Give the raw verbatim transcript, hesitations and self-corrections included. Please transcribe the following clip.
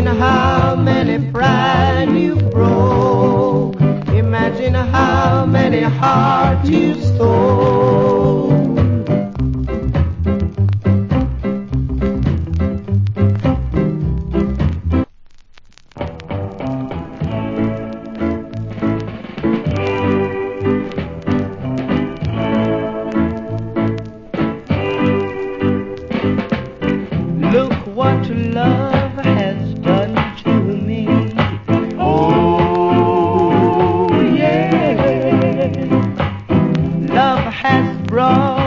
Imagine how many pride you broke. Imagine how many hearts you stole. Look what love has done to me. Oh, yeah. Love has brought